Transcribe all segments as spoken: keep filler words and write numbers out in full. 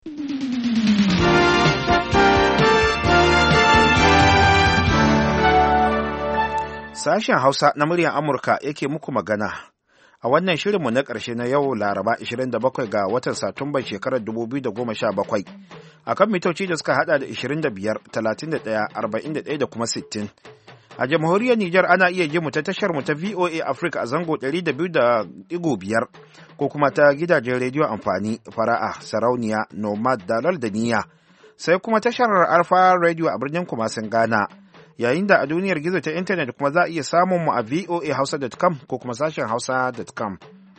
Sashen Hausa na muryar Amurka yake muku magana a wannan shirinmu na ƙarshe na yau Laraba ishirin da bakwai ga watan Satumban shekarar dubu biyu da goma sha bakwai a kan mitoci da suka hada da ishirin da biyar, talatin da ɗaya, arba'in da ɗaya da kuma sittin. A jamhuriyar Nijar ana iya ji mu ta tashar mu ta V O A Africa a zango ɗari da biyu da ɗigo biyar ko kuma ta gidajen rediyo amfani fara'a, sarauniya, nomad, dalal da niyya. Sai kuma tashar Alfa Radio a birnin Kumasin Ghana. Yayin da a duniyar gizo ta intanet kuma za a iya samun mu a v o a hausa dot com ko kuma sashen hausa dot com.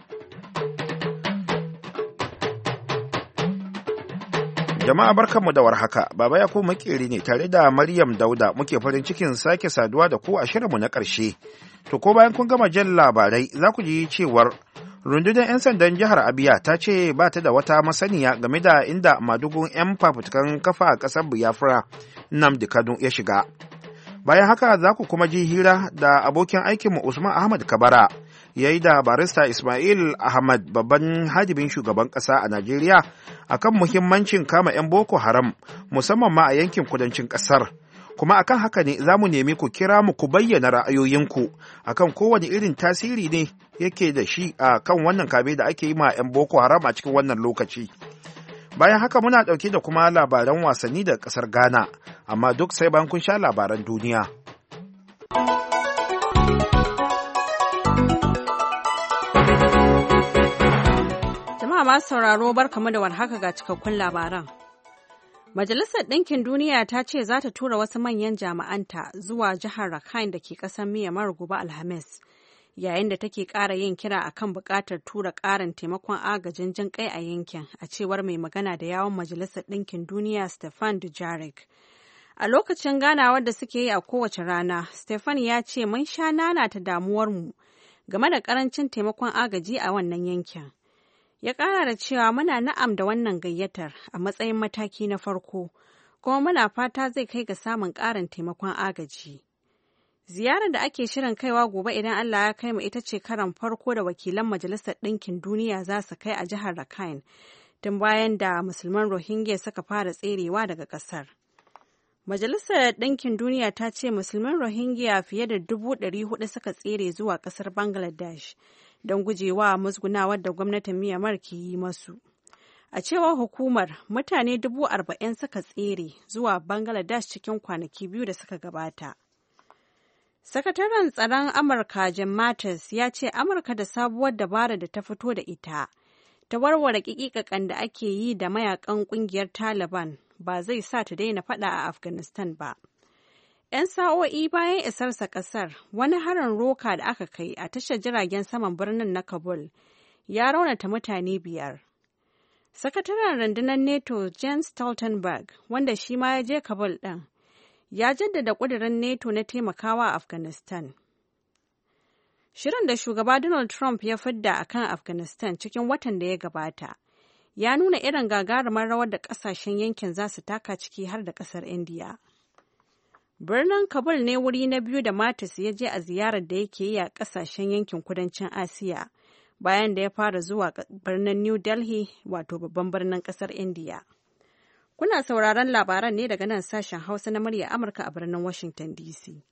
Jama'a barkanmu da warhaka, Baba Yakubu Makeri ne tare da Maryam Dauda muke farin cikin sake saduwa da ku a shirinmu na ƙarshe. To ko bayan kun gama jan labarai za ku ji cewar rundunar 'yan sandan jihar Abia ta ce ba ta da wata masaniya game da inda madugun 'yan fafutukan kafa a ƙasar Biafra Nnamdi Kanu ya shiga. Bayan haka za ku kuma ji hira da abokin aikinmu Usman Ahmad Kabara ya yi da barista Ismail Ahmad babban hadimin shugaban ƙasa a Najeriya akan muhimmancin kama 'yan Boko Haram musamman ma a yankin kudancin ƙasar. Kuma akan haka ne za mu nemi ku kira mu ku bayyana ra'ayoyinku akan kowane irin tasiri ne yake da shi a kan wannan kame da ake yi ma 'yan Boko Haram a cikin wannan lokaci. Bayan haka muna ɗauke da kuma labaran wasanni da ƙasar Ghana, amma duk sai bayan kun sha labaran duniya. Jama'a masu sauraro barkamu da warhaka ga cikakkun labaran. Majalisar Ɗinkin Duniya ta ce za ta tura wasu manyan jami'anta zuwa jihar Rakhine da ke ƙasar Myanmar gobe Alhamis. Yayin da take ƙara yin kira a kan buƙatar tura ƙarin taimakon agajin jin ƙai a yankin, a cewar mai magana da yawon Majalisar Ɗinkin Duniya Stefan Dujarric. A lokacin ganawar da suke yi a kowace rana, Stefan ya ce mun sha nanata damuwarmu game da ƙarancin taimakon agaji a wannan yankin. Ya ƙara da cewa muna na'am da wannan gayyatar a matsayin mataki na farko, kuma muna fata zai kai ga samun ƙarin taimakon agaji. Ziyarar da ake shirin kaiwa gobe idan Allah ya kai mu ita ce karan farko da wakilan Majalisar Ɗinkin Duniya za su kai a jihar Rakhine tun bayan da musulman Rohingya suka fara tserewa daga ƙasar. Majalisar Ɗinkin Duniya ta ce musulman Rohingya fiye da dubu ɗari hudu suka tsere zuwa ƙasar Bangladesh don gujewa musgunawar da gwamnatin Myanmar ke yi masu. A cewar hukumar, mutane dubu arba'in suka tsere zuwa Bangladesh cikin kwanaki biyu da suka gabata. Sakataren tsaron Amurka Jim Mattis ya ce Amurka da sabuwar dabara da ta fito da ita ta warware ƙiƙiƙaƙan da ake yi da mayakan ƙungiyar Taliban ba zai sa ta daina faɗa a Afghanistan ba. 'Yan sa'o'i bayan isarsa ƙasar, wani harin roka da aka kai a tashar jiragen saman birnin na Kabul ya raunata mutane biyar. Sakataren rundunar NATO Jens Stoltenberg, wanda shi ma ya je Kabul ɗin, ya jaddada ƙudurin NATO na taimakawa a Afghanistan. Shirin da shugaba Donald Trump ya fidda a kan Afghanistan cikin watan da ya gabata ya nuna irin gagarumar rawar da ƙasashen yankin za su taka ciki har da ƙasar Indiya. Birnin Kabul ne wuri na biyu da Mattis ya je a ziyarar da yake yi a ƙasashen yankin kudancin Asiya bayan da ya fara zuwa birnin New Delhi, wato babban birnin ƙasar Indiya. Kuna sauraron labaran ne daga nan sashen Hausa na murya Amurka a birnin Washington D C.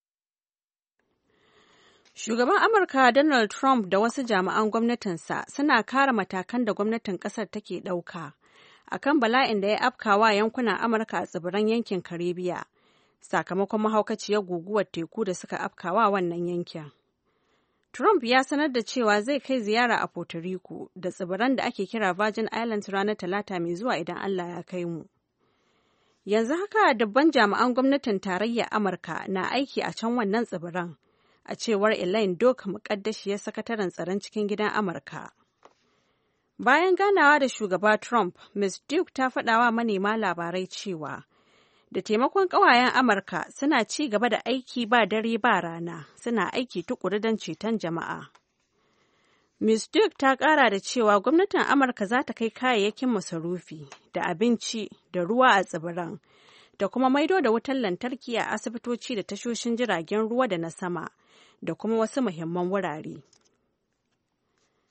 Shugaban Amurka Donald Trump da wasu jami'an gwamnatinsa suna kare matakan da gwamnatin ƙasar take ɗauka a kan bala'in da ya afkawa yankunan Amurka a tsibiran yankin Karibiya sakamakon mahaukaciyar guguwar teku da suka afkawa wannan yankin. Trump ya sanar da cewa zai kai ziyara a Puerto Rico da tsibiran da ake kira Virgin Islands ranar Talata mai zuwa idan Allah ya kai mu. Yanzu haka dubban jami'an gwamnatin tarayyar Amurka na aiki a can wannan tsibiran, a cewar Elaine Doak, muƙaddashiyar sakataren tsaron cikin gidan Amurka. Bayan ganawa da shugaba Trump, Miz Duke ta faɗawa manema labarai cewa da taimakon ƙawayen Amurka suna ci gaba da aiki ba dare ba rana, suna aiki tukuru don ceton jama'a. Miz Duke ta ƙara da cewa gwamnatin Amurka za ta kai kayayyakin masarufi da abinci da ruwa a tsibiran, da kuma maido da wutar lantarki a asibitoci da tashoshin jiragen ruwa da na sama, da kuma wasu muhimman wurare.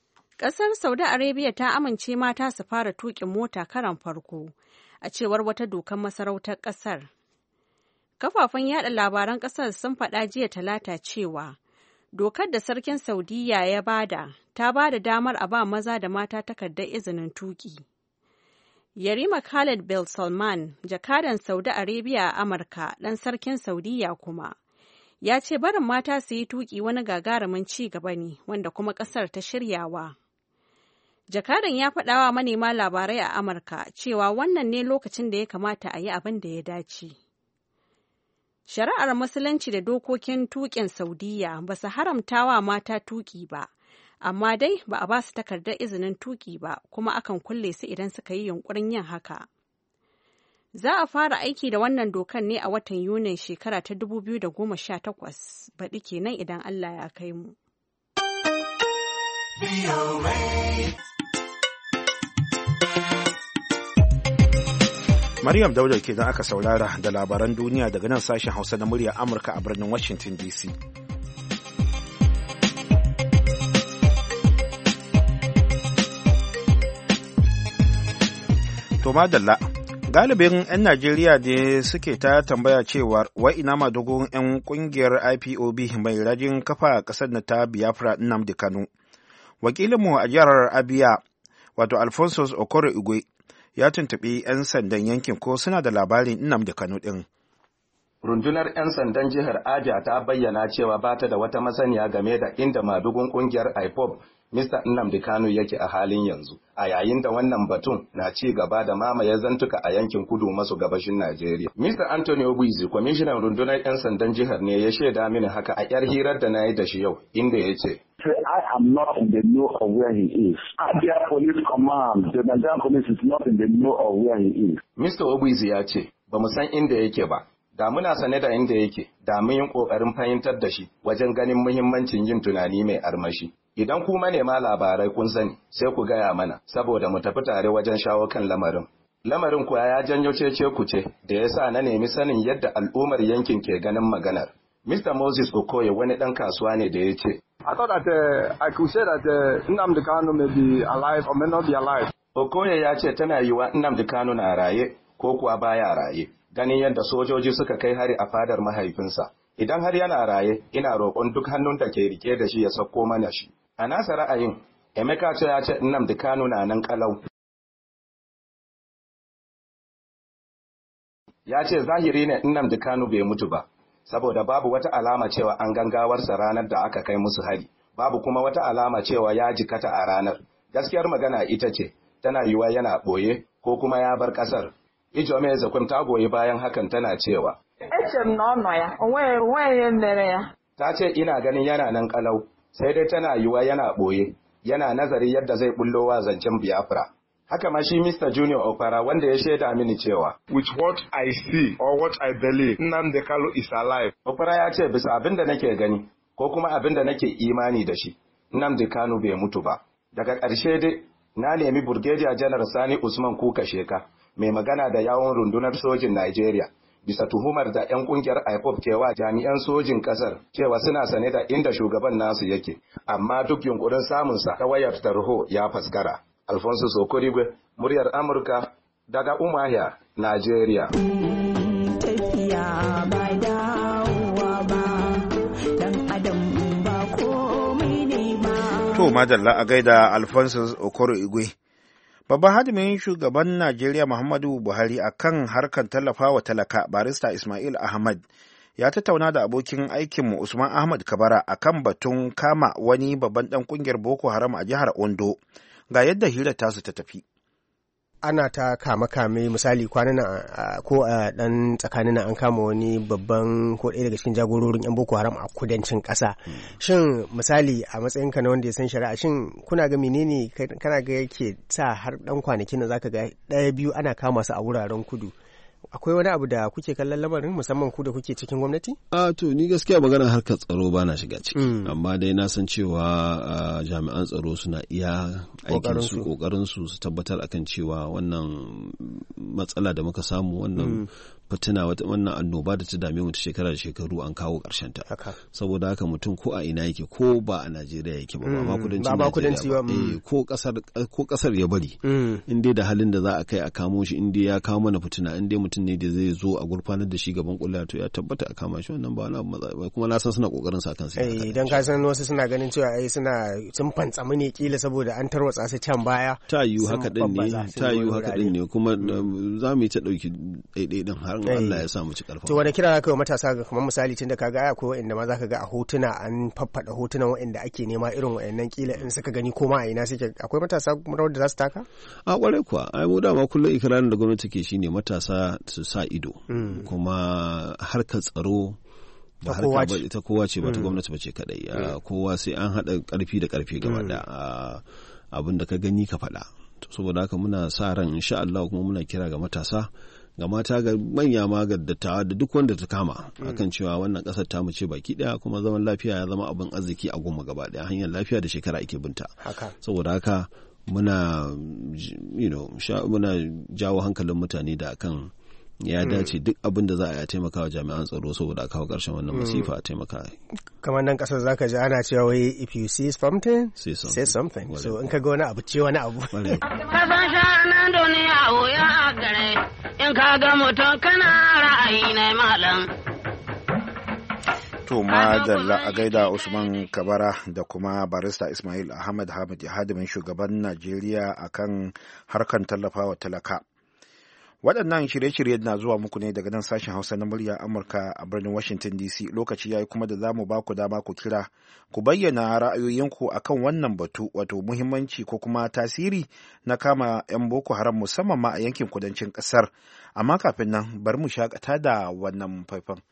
Ƙasar Saudi Arabia ta amince mata su fara tuƙin mota karan farko, a cewar wata dokar masarautar ƙasar. Kafafen yada labaran ƙasar sun faɗa jiya Talata cewa dokar da sarkin Saudiyya ya bada ta bada damar a ba maza da mata takardar izinin tuƙi. Yarima Khaled bin Salman, jakadan Saudi Arabia a Amurka, ɗan sarkin Saudiyya kuma, ya ce barin mata su yi tuƙi wani gagarumin ci gaba ne wanda kuma ƙasar ta shiryawa. Jakadan ya faɗawa manema labarai a Amurka cewa wannan ne lokacin da ya kamata a yi abin da ya dace. Shari'ar Musulunci da dokokin tuƙin Saudiyya ba su haramta wa mata tuƙi ba, amma dai ba a ba su takardar izinin tuƙi ba, kuma akan kulle su idan suka yi yunƙurin yin haka. Za a fara aiki da wannan dokan ne a watan Yunin shekara ta dubu biyu da goma sha takwas, baɗi kenan idan Allah ya kai mu. Maryam Dauda ke da aka saurara da labaran duniya daga nan sashen Hausa na murya Amurka a birnin Washington D C. To madalla, galibin 'yan Najeriya ne suke ta tambaya cewar wai ina madugun 'yan kungiyar I P O B mai rajin kafa ƙasar na ta Biafra Nnamdi Kanu. Wakilinmu a jihar Abia, wato Alphonsus Okoro Igwe, ya tuntuɓi 'yan sandan yankin ko suna da labarin Nnamdi Kanu ɗin. Rundunar 'yan sandan jihar Abia ta bayyana cewa ba ta da wata masaniya game da inda madugun kungiyar I P O B Mister Nnamdi Kanu yake a halin yanzu, a yayin da wannan batun na ci gaba da mamaye zantuka a yankin kudu maso gabashin Najeriya. Mister Anthony Obuizi, kwamishinan rundunar 'yan sandan jihar ne ya shaida mini haka a 'yar hirar da na yi da shi yau, inda ya ce, I am not in the know of where he is. Abia Police Command, the Nigerian Police is not in the know of where he is. Mister Obuizi ya ce, ba mu san inda yake ba. Da muna sane da inda yake, da mun yi ƙoƙarin fahimtar da shi wajen ganin muhimmancin yin tunani mai armashi. Idan ku manema labarai kun sani, sai ku gaya mana, saboda mu tafi tare wajen shawo kan lamarin. Lamarin kuwa ya janyo cece kuce da ya sa na nemi sanin yadda al'ummar yankin ke ganin maganar. Mister Moses Okoye wani ɗan kasuwa ne da ya ce, I thought that uh, I could say that uh, Nnamdi Kanu may be alive or may not be alive. Okoye ya ce tana yiwa Nnamdi Kanu na raye ko kuwa baya raye, ganin yadda sojoji suka kai hari a fadar mahaifinsa. Idan har yana raye, ina roƙon duk hannun da ke rike da shi ya sauko mana shi. A nasa ra'ayin, Emeka ce ya ce Nnamdi Kanu na nan kalau. Ya ce zahiri ne Nnamdi Kanu bai mutu ba, saboda babu wata alama cewa an gangawarsa ranar da aka kai musu hari, babu kuma wata alama cewa ya jikata a ranar. Gaskiyar magana ita ce, tana yiwa yana ɓoye ko kuma ya bar ƙasar. Ijome Ezekwem ta goyi bayan hakan tana cewa, ta ce ina ganin yana nan kalau, sai dai tana yiwa yana ɓoye, yana nazari yadda zai bullowa zancen Biafra. Haka ma shi Mister Junior Opara wanda ya shaida mini cewa, With what I see or what I believe, Nnamdi Kanu is alive. Opara ya ce bisa abin da nake gani ko kuma abin da nake imani da shi, Nnamdi Kanu bai mutu ba. Daga ƙarshe dai, na nemi Brigadier General Sani Usman Kuka Sheka, mai magana da yawon rundunar sojin Najeriya, bisa tuhumar da 'yan kungiyar I P O B ke wa jami'an sojin kasar cewa suna sane da inda shugaban nasu yake, amma duk yunkurin samunsa ta wayar tarho ya faskara. Alfonso Sokorigwe, muryar Amurka, daga Umuahia, Najeriya. Tafiya ba dawowa ba, dan adam ba komai ne ba. To, madalla a gaida Alfonso Sokorigwe. Babban hadimin shugaban Najeriya Muhammadu Buhari a kan harkar tallafawa talaka barista Ismail Ahmad ya tattauna da abokin aikinmu Usman Ahmad Kabara a kan batun kama wani babban ɗan ƙungiyar Boko Haram a jihar Ondo. Ga yadda hirar tasu ta tafi. Ana ta kame-kame misali kwanan nan ko a dan tsakanin an kama wani babban ko ɗaya daga cikin jagororin 'yan Boko Haram a kudancin ƙasa. Shin misali a matsayinka na wanda ya san shari'a, shin kuna ga menene kana ga yake sa har dan kwanakin nan zaka ga ɗaya biyu ana kama su a wuraren kudu? Akwai wani abu da kuke kallon lamarin musamman ku da kuke cikin gwamnati? A to ni gaskiya magana harkar tsaro ba na shiga ciki, mm. amma dai na san cewa uh, jami'an tsaro suna iya aikin su kokarin su su tabbatar akan cewa wannan matsala da muka samu wannan mm. fitina wannan annoba da ta dame mu ta shekara da shekaru an kawo ƙarshen ta. Saboda haka mutum ko a ina yake ko ba a Najeriya yake ba ba kudancin Najeriya ba eh ko kasar ko kasar ya bari in dai da halin da za a kai a kamo shi in dai ya kawo mana fitina in dai mutum ne da zai zo a gurfanar da shi gaban kulla to ya tabbata a kama shi wannan ba wani abu matsala kuma na san suna kokarin sa kansu. Eh idan ka san wasu suna ganin cewa ai suna sun fantsamu ne kila saboda an tarwatsa su can baya. Ta yiwu haka din ne ta yiwu haka din ne kuma za mu yi ta dauki daidai din har Allah ya sa mu ci karfa. To wani kira ka matasa ga kamar misali tunda kaga ai akwai wanda ma zaka ga a hotuna an faffada hotunan wanda ake nema irin wayannan kila in suka gani ko ma a ina suke akwai matasa rawar da za su taka? A kwarai kuwa ai mu dama kullum ikirarin da gwamnati ke shine matasa su sa ido kuma harkar tsaro ba harka ba ita kowa ce ba ta gwamnati ba ce kadai kowa sai an hada karfi da karfi gaba da abin da ka gani ka faɗa saboda haka muna sa ran insha Allah kuma muna kira ga matasa ga mata ga manya ma ga dattawa da duk wanda ta kama akan cewa wannan kasar ta mu ce baki daya kuma zaman lafiya ya zama abin arziki a goma gaba daya hanyar lafiya da shekara ake binta saboda haka muna you know muna jawo hankalin mutane da akan ya dace duk abin da za a yi taimaka wa jami'an tsaro saboda a kawo ƙarshen wannan masifa a taimaka. Kamar nan ƙasar zaka ji ana cewa wai if you see something say something, say something. So in ka ga wani abu ce wani abu kasan shanan duniya wuya a gare in ka ga mutum kana ra'ayi na malam. To madalla a gaida Usman Kabara da kuma barista Ismail Ahmad Hamid hadimin shugaban Najeriya akan harkan tallafawa talaka. Waɗannan shirye-shirye na zuwa muku ne daga nan sashen Hausa na murya Amurka a birnin Washington D C. Lokaci yayi kuma da zamu ba ku dama ku kira ku bayyana ra'ayoyinku akan wannan batu wato muhimmanci ko kuma tasiri na kama 'yan Boko Haram musamman ma a yankin kudancin ƙasar. Amma kafin nan bari mu shakata da wannan faifan.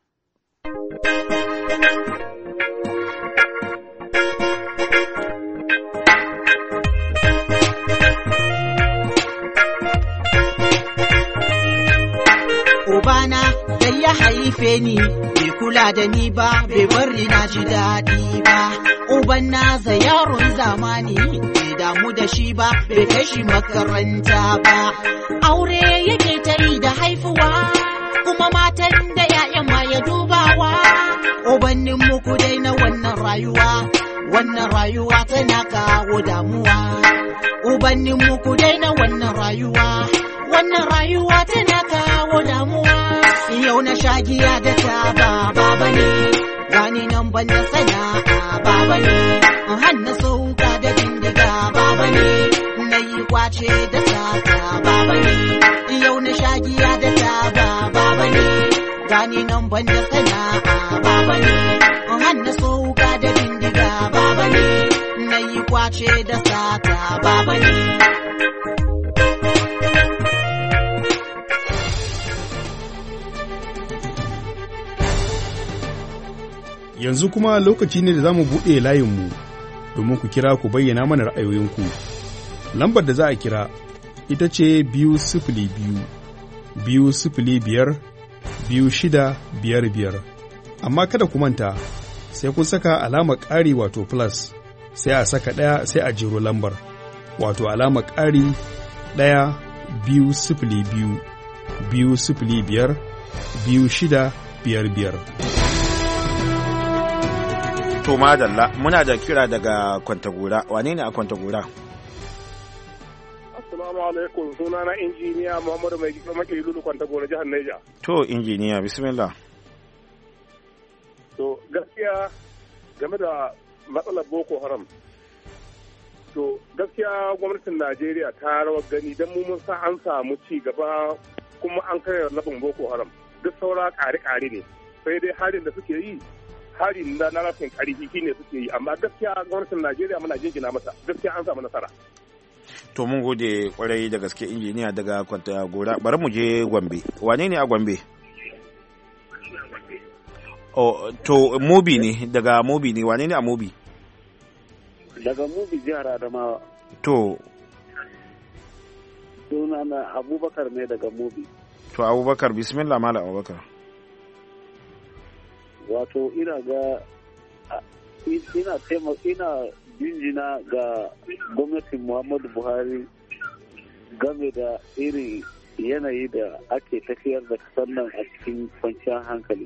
Ubana da ya haife ni bai kula da ni ba bai bari na ji daɗi ba. Uban naza yaron zamani bai damu da shi ba bai kai shi makaranta ba. Aure yake ta yi da haifuwa kuma matan da ‘ya'yan ma ya dubawa. Ubannin muku dai na wannan rayuwa wannan rayuwa tana kawo damuwa. Ubannin muku dai na wannan rayuwa wannan rayuwa tana kawo damuwa. Yau na shagiya da taba baba ne gani nan ban da sana'a baba ne hannu sauka da bindiga baba ne na yi kwace da sata baba ne. Yau na shagiya da taba baba ne gani nan ban da sana'a baba ne hannu sauka da bindiga baba ne na yi kwace da sata baba ne. Yanzu kuma lokaci ne da za mu buɗe layinmu domin ku kira ku bayyana mana ra'ayoyinku. Lambar da za a kira ita ce biyu sifili biyu, biyu sifili biyar, biyu shida biyar biyar. Amma kada ku manta sai kun saka alamar ƙari wato plus sai a saka ɗaya sai a jero lambar wato alamar ƙari ɗaya biyu sifili biyu, biyu sifili biyar, biyu shida biyar biyar. To madalla muna da kira daga Kwantagora. Wane ne a Kwantagora? Assalamu alaikum, sunana injiniya Muhammadu Mai Gida Makeri Lulu Kwantagora jihar Niger. To injiniya bismillah. To gaskiya game da matsalar Boko Haram. To gaskiya gwamnatin Najeriya ta rawar gani don mu mun sa an samu ci gaba kuma an kai rabin Boko Haram. Duk saura ƙare-ƙare ne. Sai dai harin da suke yi hari na na rafin ƙarfi shine suke yi amma gaskiya gwamnatin Najeriya muna jinjina masa gaskiya an samu nasara. To mun gode kwarai da gaske injiniya daga Kwantagora. Bari mu je Gombe. Wane ne a Gombe? Oh, to Mobi ne daga Mobi ne. Wane ne a Mobi? Daga Mobi jihar Adamawa. To sunana Abubakar ne daga Mobi. To Abubakar bismillah malam Abubakar. Wato ina ga ina taimaka ina jinjina ga gwamnatin Muhammadu Buhari game da irin yanayi da ake tafiyar da kasar nan a cikin kwanciyar hankali.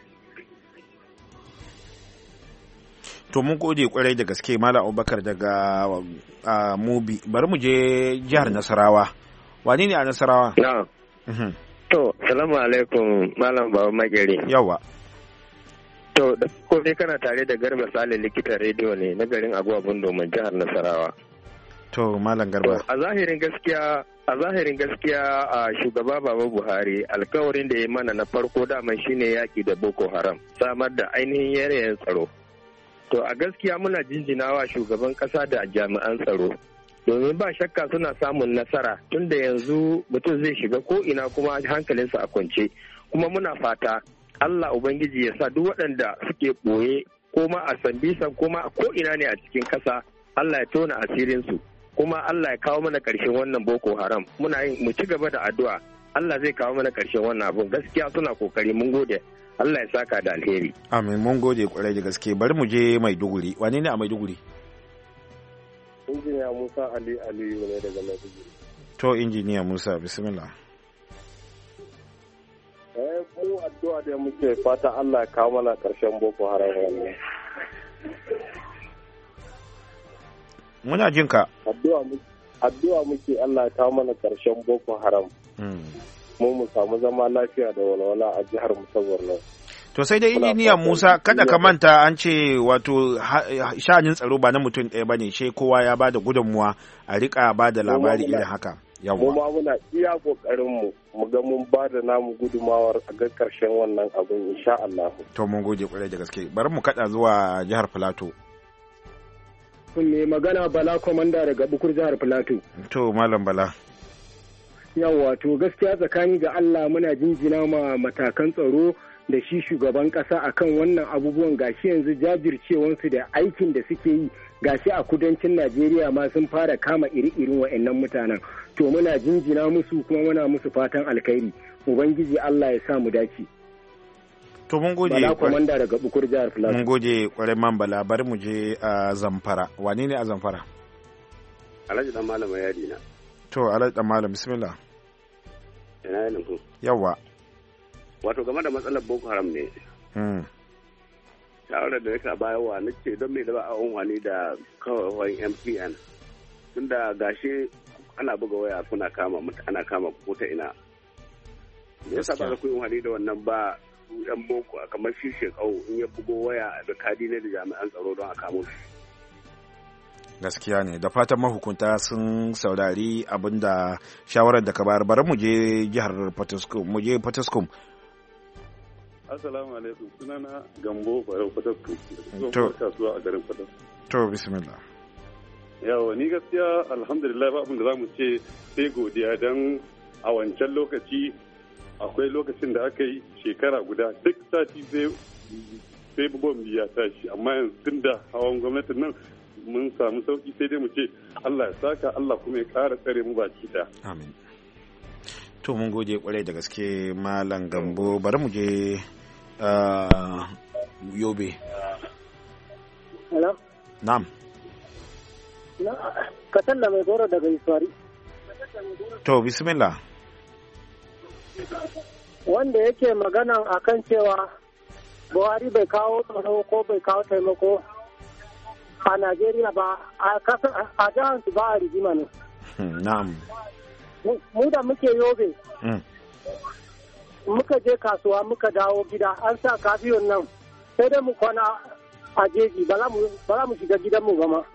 To mun gode kwarai da gaske Malam Abubakar daga uh, Mubi. Bari mu je jihar Nasarawa. Wani ne a Nasarawa? Na'am. Uh-huh. To, salamu alaikum Malam Baba Makeri. Yawa. To, da ko dai kana tare da Garba Sale likitan rediyo ne na garin Agwabun domin jihar Nasarawa. To, Malam Garba. A zahirin gaskiya a zahirin gaskiya a shugaba Baba Buhari alkawarin da ya mana na farko daman shine yaki da Boko Haram, samar da ainihin yanayin tsaro. To a gaskiya muna jinjinawa shugaban kasa da jami'an tsaro. Domin ba shakka suna samun nasara tunda yanzu mutum zai shiga ko ina kuma hankalinsa a kwance. Kuma muna fata Allah Ubangiji ya sa duk waɗanda suke ɓoye ko ma a Sambisa ko ma ko ina ne a cikin ƙasa Allah ya tona asirinsu. Kuma Allah ya kawo mana ƙarshen wannan Boko Haram. Muna yin mu ci gaba da addu'a. Allah zai kawo mana ƙarshen wannan abun. Gaskiya suna kokari mun gode. Allah ya saka da alheri. Amin, mun gode kwarai da gaske. Bari mu je Maiduguri. Wane ne a Maiduguri? Injiniya Musa Ali Aliyu ne daga Maiduguri. To Injiniya Musa, bismillah. Eh, mu addu'a da muke fata Allah ya kawo mana karshen Boko Haram wannan. Muna jin ka. Addu'a muke addu'a muke Allah ya kawo mana karshen Boko Haram. Mm. mu mu samu zama lafiya da walwala a jihar mu ta Borno. To sai dai injiniya Musa kada ka manta an ce wato sha'anin tsaro ba na mutum ɗaya bane, she kowa ya bada gudunmuwa a rika bada labari irin haka. Yawwa. Mu ma muna iya kokarin mu mu ga mun bada namu gudumawar a ga karshen wannan abin insha Allah. To mun gode kwarai da gaske. Bari mu kada zuwa jihar Plateau. Kun ne magana Bala Komanda daga Bukur jihar Plateau. To Malam Bala. Yawwa to gaskiya tsakani ga Allah muna jinjina ma matakan tsaro da shi shugaban kasa akan wannan abubuwan, gashi yanzu jajircewansu da aikin da suke yi gashi a kudancin Najeriya ma sun fara kama iri-irin wa'annan mutanen. To muna jinjina musu kuma muna musu fatan alkhairi. Ubangiji Allah ya sa mu dace. To mun gode Bala Komanda daga Bukur jihar Plateau. Mun gode kwarai man Bala. Bari mu je a Zamfara. Wane ne a Zamfara? Alhaji dan Malam Yadi na. To Alhaji dan Malam bismillah. Ina yin ku. Yawa. Wato game da matsalar Boko Haram ne. Mm. Shawarar da yake bayarwa na ce don me da ba a wani da kawai M T N. Tunda gashi ana buga waya kuna kama ana kama ko ta ina. Me yasa ba ku yi wani da wannan ba yan boko kamar shi shekau in ya bugo waya da kadi ne da jami'an tsaro don a kamo shi. Gaskiya ne, da fatan mahukunta sun saurari abin da shawarar da ka bayar. Bari mu je jihar Fataskum, mu je Fataskum. Assalamu alaikum, sunana Gambo Barau Fataskum. To kasuwa a garin Fataskum. To bismillah. Yawa ni gaskiya alhamdulillah ba abin da zamu ce sai godiya dan a wancan lokaci akwai lokacin da aka yi shekara guda duk sati sai sai bombi ya tashi, amma yanzu tunda hawan gwamnatin nan mun samu sauki sai dai mu ce Allah ya saka, Allah kuma ya ƙara tsare mu baki da. Amin. To mun gode kwarai da gaske Malam Gambo. Bari mu je Yobe. Hello? Na'am. Ka talla mai goro daga Iswari. To bismillah. Wanda yake magana akan cewa Buhari bai kawo tsaro ko bai kawo taimako a Najeriya ba, a jihar su ba a rigima ne. Na'am. Mu da muke Yobe. Muka je kasuwa muka dawo gida an sa kafiyon nan sai dai mu kwana a jeji ba za mu shiga gidanmu ba ma.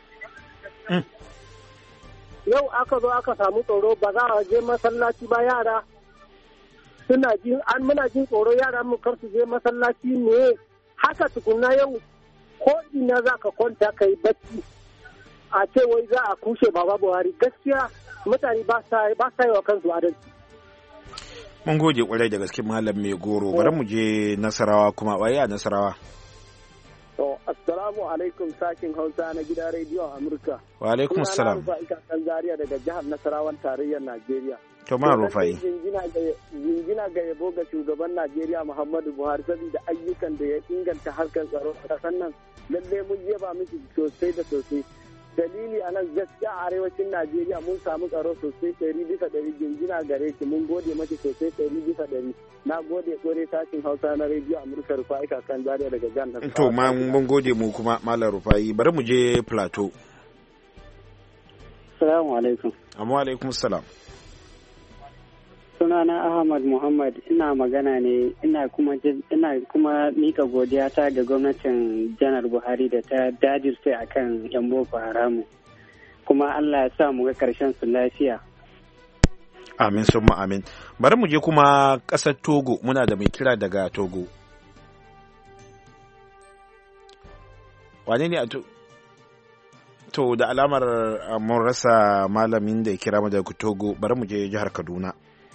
Yau aka zo aka samu tsoro ba za a je masallaci ba, yara suna jin an muna jin tsoro yara mu kar su je masallaci ne haka tukunna yau ko ina za ka kwanta ka yi bacci a ce wai za a kushe baba Buhari. Gaskiya mutane ba sa yi wa kansu adalci. Mun gode kwarai da gaske Malam Mai Goro. Bari mu je Nasarawa kuma, waye a Nasarawa? To assalamu alaikum sakin Hausa na gidan rediyon Amurka. Wa alaikum assalam. Ina Rufai kan Zaria daga jihar Nasarawan tarayyar Najeriya. To ma Rufai. Jingina ga yabo ga shugaban Najeriya Muhammadu Buhari saboda ayyukan da ya inganta harkar tsaro a ƙasar nan. Lalle mun yaba miki sosai da sosai. dalili a nan gaskiya a arewacin Najeriya mun samu tsaro sosai ɗari bisa ɗari jinjina gare ki mun gode mace sosai ɗari bisa ɗari. Na gode kore sashin Hausa na rediyo Amurka Rufai kakan Zaria daga Jan Nasarawa. To ma mun gode mu kuma Malam Rufai bari mu je Plateau. Assalamu alaikum. Amma alaikum salam. Sunana Ahmad Muhammad ina magana ne ina kuma ina kuma mika godiya ta ga gwamnatin Janar Buhari da ta dajirce akan yan Boko Haram. Kuma Allah ya sa mu ga karshen su lafiya. Amin summa amin. Bari mu je kuma ƙasar Togo muna da mai kira daga Togo. Wane ne a to? To da alamar mun rasa malamin da ya kira mu daga Togo bari mu je jihar Kaduna.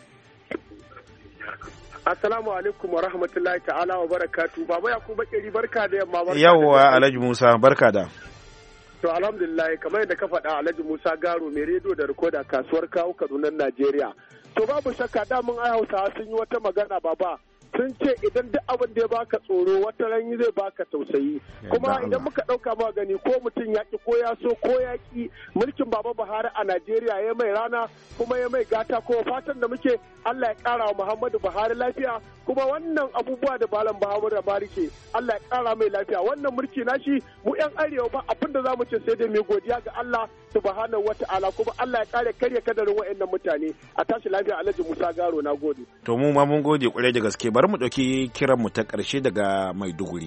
Assalamu alaikum wa rahmatullahi ta'ala wa barakatu. Baba Yakubu Bakari barka da yamma barka. Yawwa Alhaji Musa barka da. To alhamdulillah kamar yadda ka faɗa Alhaji Musa Garo mai rediyo da rikoda kasuwar kawo Kaduna Najeriya. To babu shakka da mun ai Hausawa sun yi wata magana baba. Sun ce idan duk abin da ya baka tsoro wata ranyi zai baka tausayi kuma idan muka ɗauka ma gani ko mutum ya ki ko ya so ko ya ki mulkin baba Buhari a Najeriya ya mai rana kuma ya mai gata ko fatan da muke Allah ya ƙara wa Muhammadu Buhari lafiya kuma wannan abubuwa da balan Muhammadu Buhari ke Allah ya ƙara mai lafiya wannan mulki nashi mu yan arewa ba abin da zamu ce sai dai mai godiya ga Allah subhanahu wata'ala kuma Allah ya ƙare karya kadarin wa'annan mutane a tashi lafiya Alhaji Musa Garo na gode. To mu ma mun gode kwarai da gaske bari mu ɗauki kiranmu ta ƙarshe daga Maiduguri.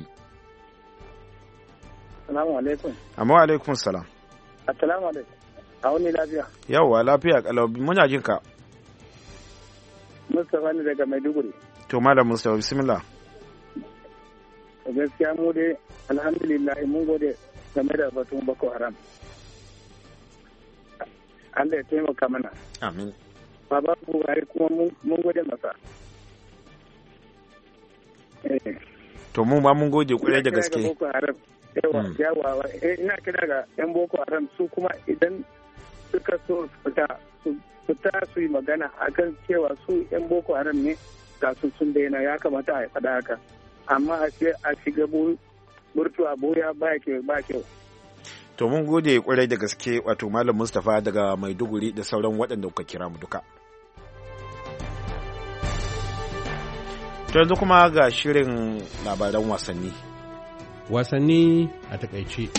Assalamu alaikum. Amma alaikum salam. Assalamu alaikum. A wani lafiya. Yawwa lafiya kalau muna jin ka. Mustapha ne daga Maiduguri. To Malam Mustapha bismillah. Gaskiya mu dai alhamdulillah mun gode game da batun Boko Haram. Allah ya taimaka mana. Amin. Baba Buhari kuma mun gode masa. To mu ma mun gode kwarai da gaske. Yawa yawa ina kira ga yan Boko Haram su kuma idan suka so fita su fita su yi magana akan cewa su yan Boko Haram ne ga su sun daina ya kamata a faɗa haka amma a ce a shiga burtu a boya ba ke ba kyau. To mun gode kwarai da gaske wato Malam Mustapha daga Maiduguri da sauran waɗanda kuka kira mu duka. To yanzu kuma ga shirin labaran wasanni. Wasanni a takaice.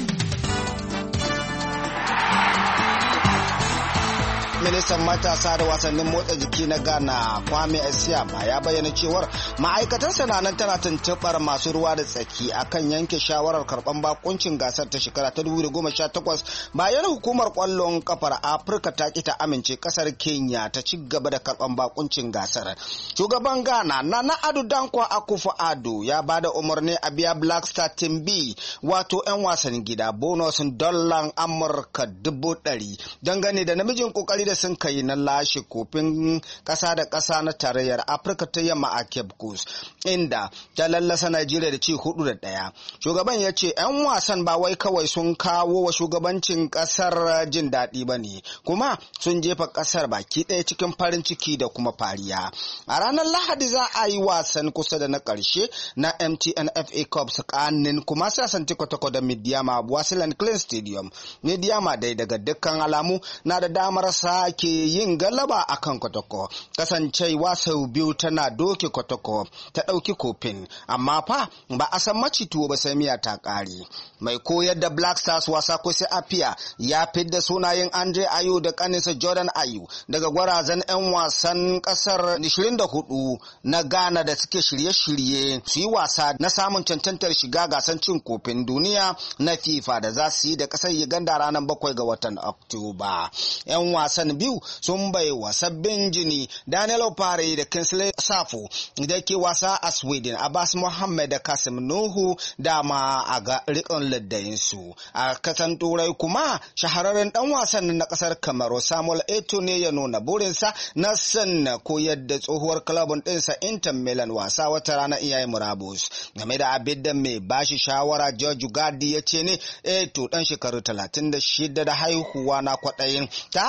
Ministan matasa da wasannin motsa jiki na Ghana Kwame Esiama ya bayyana cewar ma'aikatansa na nan tana tuntuɓar masu ruwa da tsaki akan yanke shawarar karɓar bakuncin gasar ta shekara ta dubu da goma sha takwas bayan hukumar ƙwallon kafar Afirka ta ki ta amince ƙasar Kenya ta ci gaba da karɓar bakuncin gasar. Shugaban Ghana Nana Addo Dankwa Akufo-Addo ya ba da umarni a biya Black Star Team B wato 'yan wasan gida bonus dollar Amurka dubu ɗari dangane da namijin kokari da sun kai na lashe kofin kasa da kasa na tarayyar Afirka ta yamma a Cape Coast inda ta lallasa Najeriya da ci hudu da daya. Shugaban ya ce 'yan wasan ba wai kawai sun kawo wa shugabancin kasar jin daɗi ba ne kuma sun jefa kasar baki ɗaya cikin farin ciki da kuma fariya. A ranar Lahadi za a yi wasan kusa da na ƙarshe na M T N F A Cup tsakanin kuma sasanti kwatakwa da Midiyama Wasiland Clean Stadium. Midiyama dai daga dukkan alamu na da damar sake yin galaba a kan Kotoko. Kasancewa sau biyu tana doke Kotoko ta ɗauki kofin, amma fa ba a san macituwo ba sai miya ta ƙare. Mai koyar da Black Stars wasa Kwesi Appiah ya fidda sunayen Andre Ayew da ƙaninsa Jordan Ayew daga gwarazan 'yan wasan ƙasar ishirin da hudu na Ghana da suke shirye-shirye su yi wasa na samun cancantar shiga gasan cin kofin duniya na FIFA da za su yi da ƙasar Uganda ranar bakwai ga watan Oktoba. 'Yan wasan biyu sun bai wa sabbin jini Daniel Opare da Kingsley Safo da ke wasa a Sweden, Abbas Mohammed da Kasim Nuhu dama a ga rikon laddayinsu. A kasan Turai kuma shahararren dan wasan na kasar Kamaru Samuel Eto'o ne ya nuna burinsa na san koyar da tsohuwar klabin ɗinsa Inter Milan wasa wata rana iyaye murabus. Game da abin da mai bashi shawara George Gadi ya ce ne Eto'o dan shekaru talatin da shida da haihuwa na kwaɗayin ta haka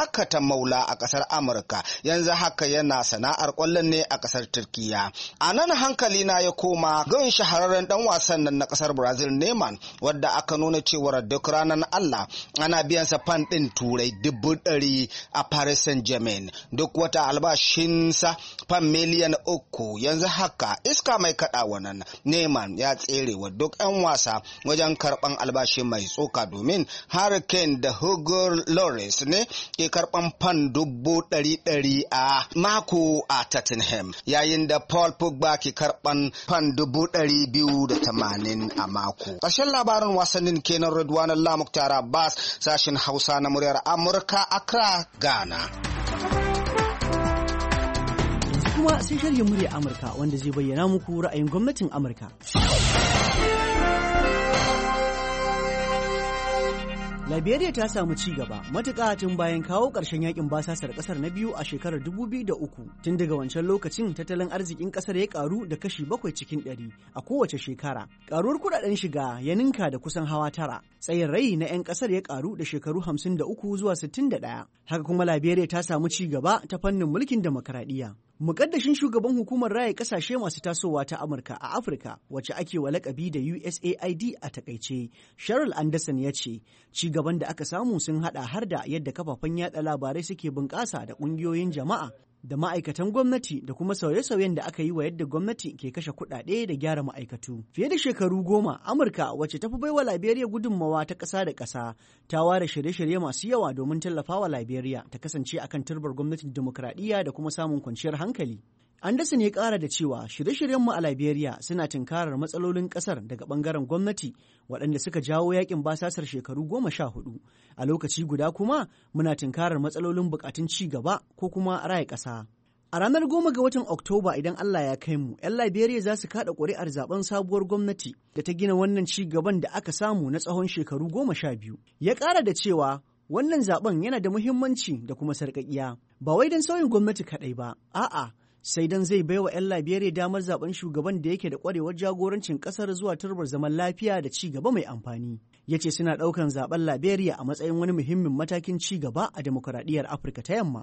maula a ƙasar Amurka, yanzu haka yana sana'ar ƙwallon ne a ƙasar Turkiya. A nan hankali na ya koma gan shahararren ɗan wasan nan na ƙasar Brazil Neymar, wadda aka nuna cewar duk ranar Allah ana biyan sa fan ɗin turai dubu ɗari a Paris Saint-Germain, duk wata albashinsa fan miliyan uku. Yanzu haka iska mai kaɗawa nan Neymar ya tsere wa duk 'yan wasa wajen karɓan albashi mai tsoka, domin Harry Kane da Hugo Lloris ne ke karɓan fan dubu ɗari ɗari a mako a Tottenham, yayin da Paul Pogba ke karɓan fan dubu ɗari biyu da tamanin a mako. Ƙarshen labarin wasannin kenan. Ridwan Allah Muktar Abbas, sashen Hausa na muryar Amurka, Accra, Ghana. Kuma sai sharhin muryar Amurka wanda zai bayyana muku ra'ayin gwamnatin Amurka. Liberia ta samu ci gaba matuƙa tun bayan kawo ƙarshen yakin basasar ƙasar na biyu a shekarar dubu biyu da uku. Tun daga wancan lokacin tattalin arzikin ƙasar ya ƙaru da kashi bakwai cikin ɗari a kowace shekara. Ƙaruwar kuɗaɗen shiga ya ninka da kusan hawa tara. Tsayin rai na 'yan ƙasar ya ƙaru da shekaru hamsin da uku zuwa sittin da ɗaya. Haka kuma Liberia ta samu ci gaba ta fannin mulkin demokaradiyya. Mukaddashin shugaban hukumar raya kasashe masu tasowa ta Amurka a Afirka, wacce ake wa lakabi da U S A I D a takaice, Cheryl Anderson ya ce, ci gaban da aka samu sun hada har da yadda kafafen yada labarai suke bunƙasa da ƙungiyoyin jama'a da ma'aikatan gwamnati da kuma sauye-sauyen da aka yi wa yadda gwamnati ke kashe kuɗaɗe da gyara ma'aikatu. Fiye da shekaru goma, Amurka wacce ta fi baiwa Liberia gudunmawa ta ƙasa da ƙasa ta ware shirye-shirye masu yawa domin tallafawa Liberia ta kasance akan turbar gwamnatin dimokuraɗiyya da kuma samun kwanciyar hankali. Anderson ya ƙara da cewa shirye-shiryenmu a Liberia suna tunkarar matsalolin ƙasar daga ɓangaren gwamnati waɗanda suka jawo yakin basasar shekaru goma sha hudu. A lokaci guda kuma muna tunkarar matsalolin buƙatun ci gaba ko kuma raya ƙasa. A ranar goma ga watan Oktoba idan Allah ya kai mu, 'yan Liberia za su kaɗa ƙuri'ar zaben sabuwar gwamnati da ta gina wannan ci gaban da aka samu na tsawon shekaru goma sha biyu. Ya ƙara da cewa wannan zaben yana da muhimmanci da kuma sarƙaƙiya. Ba wai don sauyin gwamnati kaɗai ba, a'a, sai dan zai baiwa 'yan Liberia damar zaben shugaban da yake da kwarewar jagorancin kasar zuwa turbar zaman lafiya da ci gaba mai amfani. Ya ce suna ɗaukan zaben Liberia a matsayin wani muhimmin matakin ci gaba a demokuraɗiyyar Afirka ta Yamma.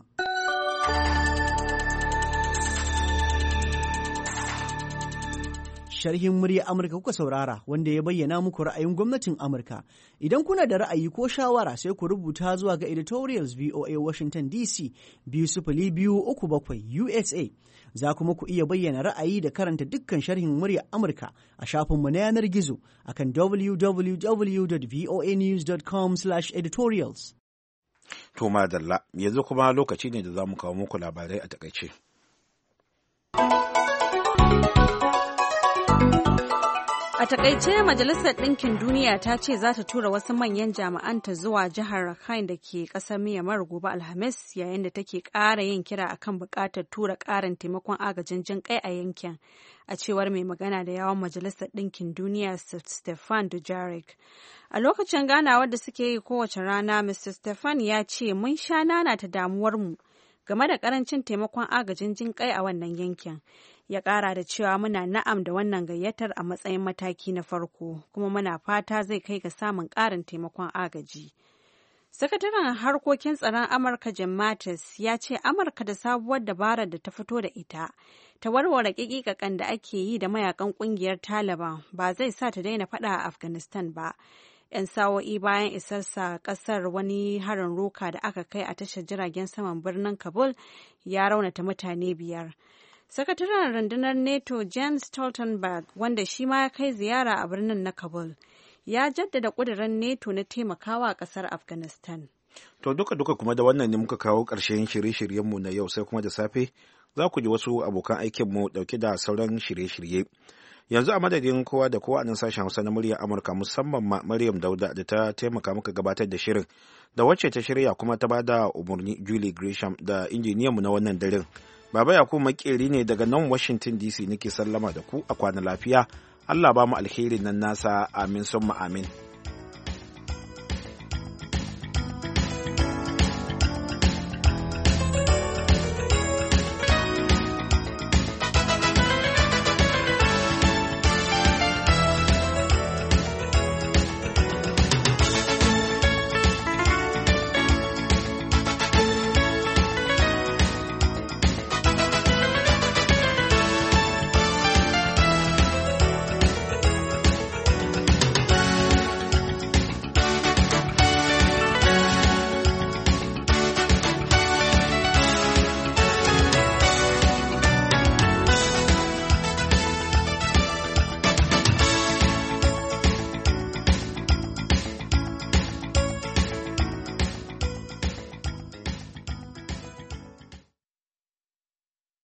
Sharhin murya Amurka kuka saurara wanda ya bayyana muku ra'ayin gwamnatin Amurka. Idan kuna da ra'ayi ko shawara sai ku rubuta zuwa ga editorials V O A Washington D C biyu sifili biyu uku bakwai U S A. Za kuma ku iya bayyana ra'ayi da karanta dukkan sharhin murya Amurka a shafinmu na yanar gizo akan w w w dot voa news dot com slash editorials. To madalla, yanzu kuma lokaci ne da za mu kawo muku labarai a takaice. A takaice Majalisar Ɗinkin Duniya ta ce za ta tura wasu manyan jami'anta zuwa jihar Rakhine da ke ƙasar Myanmar gobe Alhamis yayin da take ƙara yin kira akan buƙatar tura ƙarin taimakon agajin jin kai a yankin, a cewar mai magana da yawon Majalisar Ɗinkin Duniya Stefan Dujarric. A lokacin ganawar da suke yi kowace rana, Mister Stefan ya ce mun sha nanata damuwarmu game da ƙarancin taimakon agajin jin kai a wannan yankin. Ya ƙara da cewa muna na'am da wannan gayyatar a matsayin mataki na farko, kuma muna fata zai kai ga samun ƙarin taimakon agaji. Sakataren harkokin tsaron Amurka Jim Mattis ya ce Amurka da sabuwar dabarar da ta fito da ita ta warware ƙiƙiƙaƙan da ake yi da mayakan ƙungiyar Taliban ba zai sa ta daina faɗa a Afghanistan ba. 'Yan sa'o'i bayan isarsa ƙasar, wani harin roka da aka kai a tashar jiragen saman birnin Kabul ya raunata mutane biyar. Sakataren rundunar NATO Jens Stoltenberg, wanda shi ma ya kai ziyara a birnin na Kabul, ya jaddada ƙudurin NATO na taimakawa ƙasar Afghanistan. To duka-duka kuma da wannan ne muka kawo ƙarshen shirye-shiryenmu na yau, sai kuma da safe za ku ji wasu abokan aikinmu ɗauke da sauran shirye-shirye. Yanzu a madadin kowa da kowa a nan sashen Hausa na muryar Amurka, musamman ma Maryam Dauda da ta taimaka muka gabatar da shirin, da wacce ta shirya kuma ta bada umarni Julie Gresham da injiniyanmu na wannan daren. Baba Yakubu Makeri ne daga nan Washington D C nake sallama da ku a kwana lafiya. Allah ba mu alherin nan nasa, amin summa amin.